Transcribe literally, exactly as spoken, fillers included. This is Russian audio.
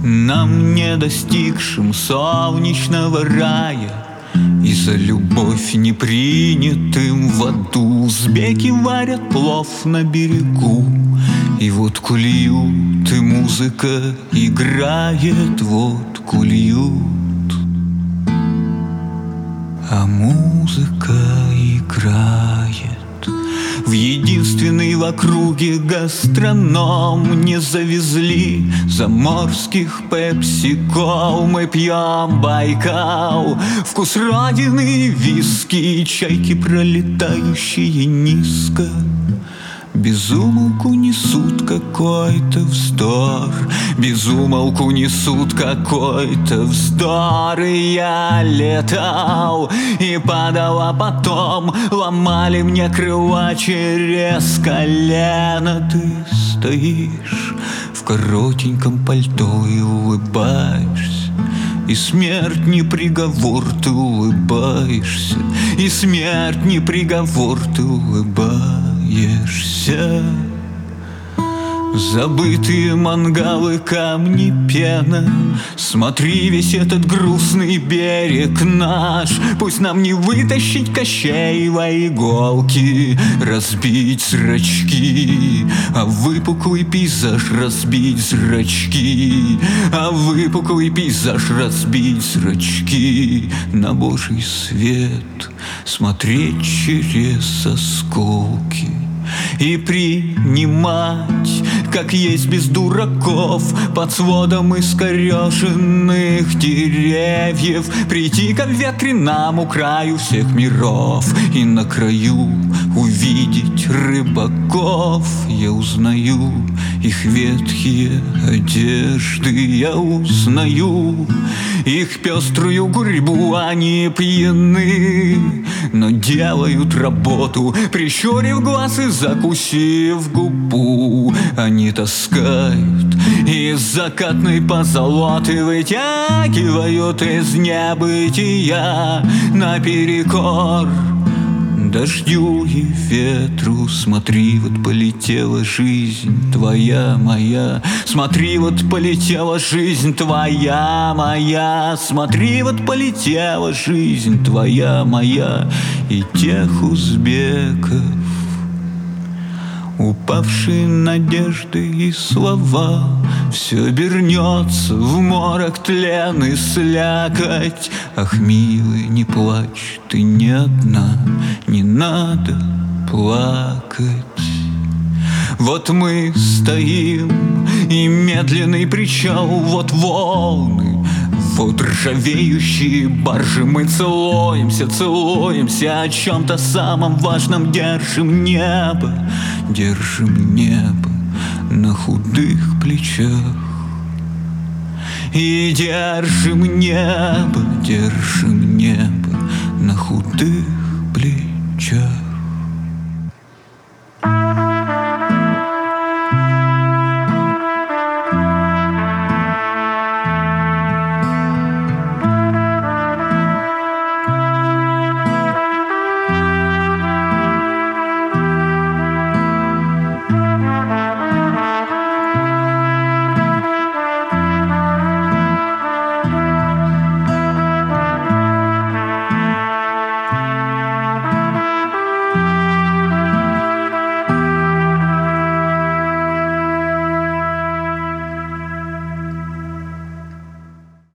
Нам, не достигшим солнечного рая, и за любовь не принятым в аду, узбеки варят плов на берегу, и водку льют, и музыка играет, водку льют, а музыка играет. В единственный в округе гастроном не завезли заморских пепсикол. Мы пьем Байкал, вкус родины, виски, чайки, пролетающие низко, без умолку несут какой-то вздор, без умолку несут какой-то вздор. И я летал и падал, а потом ломали мне крыла через колено. Ты стоишь в коротеньком пальто и улыбаешься, и смерть не приговор, ты улыбаешься, и смерть не приговор, ты улыбаешься. Забытые мангалы, камни, пена, смотри, весь этот грустный берег наш. Пусть нам не вытащить Кощеева иголки, разбить зрачки, а выпуклый пейзаж разбить зрачки, а выпуклый пейзаж разбить зрачки, на Божий свет смотреть через осколки и принимать, как есть, без дураков, под сводом искореженных деревьев, прийти к ветреному краю всех миров и на краю увидеть рыбаков. Я узнаю их ветхие одежды, я узнаю их пеструю гурьбу. Они пьяны, но делают работу, прищурив глаз и закусив губу. Они таскают из закатной позолоты, вытягивают из небытия наперекор дождю и ветру. Смотри, вот полетела жизнь твоя, моя. Смотри, вот полетела жизнь твоя, моя. Смотри, вот полетела жизнь твоя, моя. И тех узбеков, упавшие надежды и слова, все обернется в морок, тлен и слякоть. Ах, милый, не плачь, ты не одна, не надо плакать. Вот мы стоим, и медленный причал, вот волны, вот ржавеющие баржи. Мы целуемся, целуемся, о чем-то самом важном держим небо, держим небо на худых плечах. И держим небо, держим небо на худых плечах.